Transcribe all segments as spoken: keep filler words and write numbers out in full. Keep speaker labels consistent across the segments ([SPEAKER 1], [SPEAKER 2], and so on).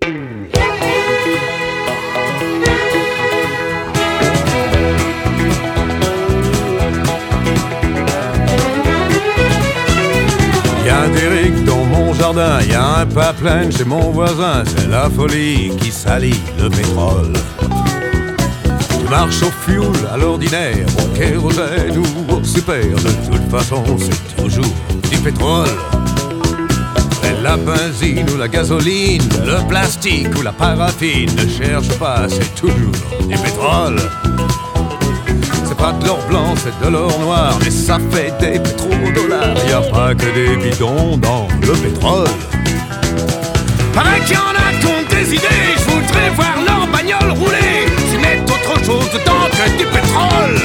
[SPEAKER 1] Y'a des rigs dans mon jardin, y'a un pipeline chez mon voisin. C'est la folie qui salit le pétrole. Tu marches au fuel à l'ordinaire, au kérosène ou au super. De toute façon, c'est toujours du pétrole. Et la benzine ou la gasoline, le plastique ou la paraffine, ne cherche pas, c'est toujours du pétrole. C'est pas de l'or blanc, c'est de l'or noir, mais ça fait des pétrodollars. Y a pas que des bidons dans le pétrole. Paraît qu'il y en a qui ont des idées, je voudrais voir leur bagnole rouler, s'ils mettent autre chose dedans que du pétrole.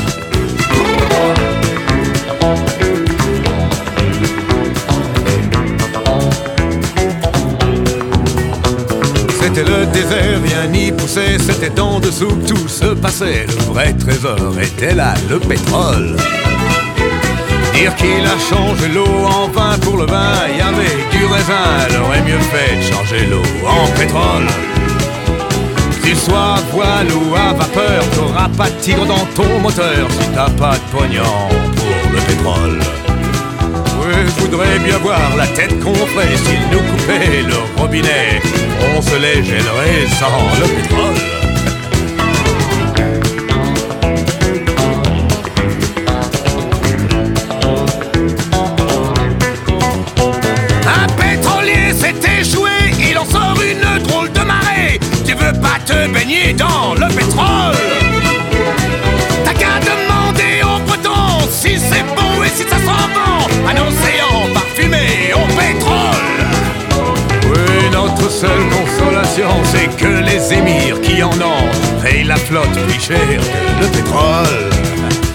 [SPEAKER 1] C'était le désert, rien n'y poussait, c'était en dessous que tout se passait. Le vrai trésor était là, le pétrole. Dire qu'il a changé l'eau en vin pour le vin, il y avait du raisin, elle aurait mieux fait de changer l'eau en pétrole. Que tu sois à voile ou à vapeur, t'auras pas de tigre dans ton moteur si t'as pas de pognon pour le pétrole. Oui, je voudrais bien voir la tête qu'on ferait s'ils nous coupaient le robinet. On se les gênerait sans le pétrole. Un pétrolier s'est échoué, il en sort une drôle de marée. Tu veux pas te baigner dans le pétrole? T'as qu'à demander aux Bretons si c'est bon et si ça sent bon. Un océan parfumé au pétrole. Oui, notre seule consolation, c'est que les émirs qui en ont payent la flotte plus cher que le pétrole.